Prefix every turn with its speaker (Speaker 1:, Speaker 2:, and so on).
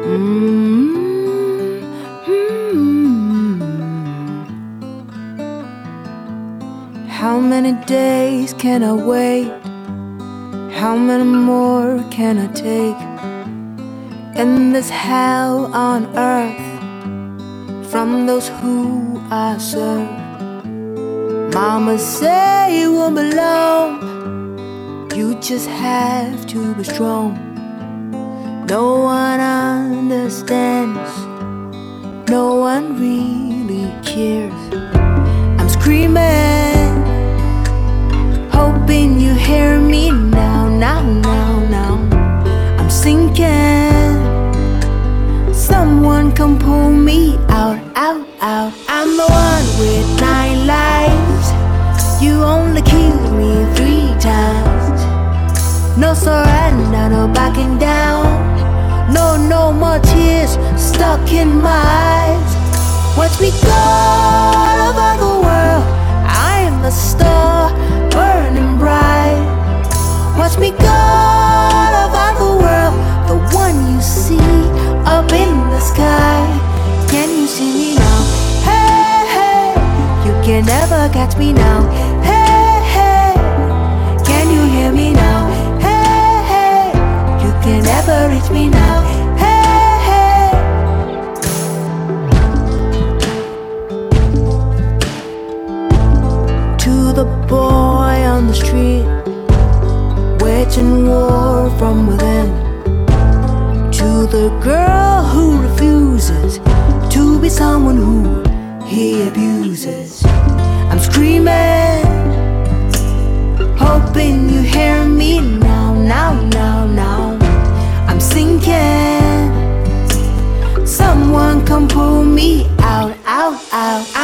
Speaker 1: How many days can I wait? How many more can I take? In this hell on earth, from those who I serve. Mama say you won't be alone, you just have to be strong. No one understands, no one really cares. I'm screaming, hoping you hear me now, now, now, now. I'm sinking, someone come pull me out, out, out. I'm the one with 9 lives, you only killed me 3 times. No surrender, no backing down, no more tears stuck in my eyes. Watch me go all over the world, I am a star burning bright. Watch me go all over the world, the one you see up in the sky. Can you see me now? Hey, hey, you can never catch me now. Hey, hey, can you hear me now? Hey, hey, you can never reach me now. Hey, hey. To the boy on the street, waging war from within, to the girl who refuses to be someone who he abuses. I'm screaming, hoping you hear me now, now, now, now. I'm sinking, someone come pull me out, out, out.